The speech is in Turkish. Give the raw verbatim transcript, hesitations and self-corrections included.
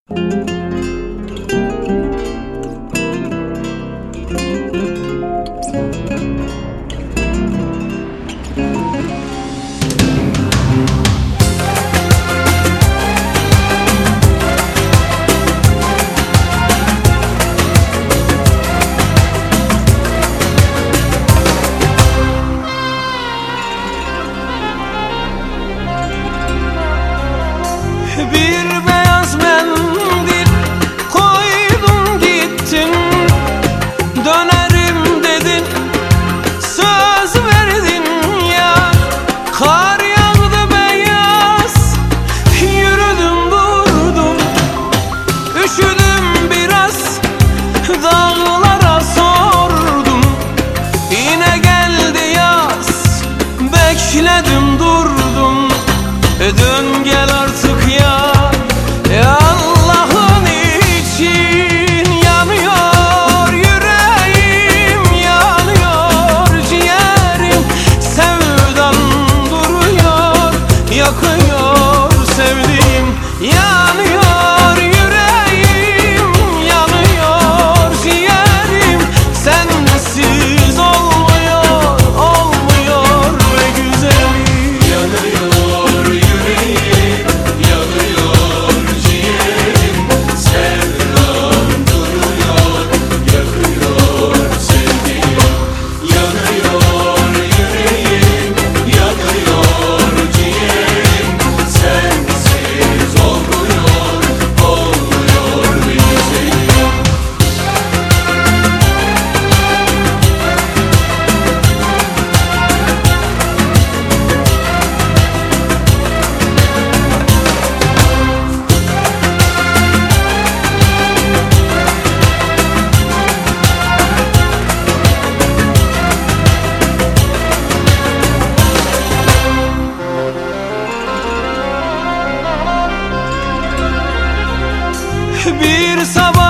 Bir beyaz mendil koydun gittin, dönerim dedin, söz verdin ya. Kar yağdı beyaz, yürüdüm durdum, üşüdüm biraz, dağlara sordum. Yine geldi yaz, bekledim durdum, dön gel artık ya. Ya Allah'ın için yanıyor yüreğim, yanıyor ciğerim, sevdan duruyor, yakıyor sevdiğim. Yanıyor yüreğim, yanıyor ciğerim, sensiz olmuyor, olmuyor be güzelim. Yanıyor yüreğim, yanıyor ciğerim, sevdan duruyor, yakıyor sevdiğim. Yanıyor yüreğim, yanıyor ciğerim, sensiz olmuyor, olmuyor be güzelim. Bir sabah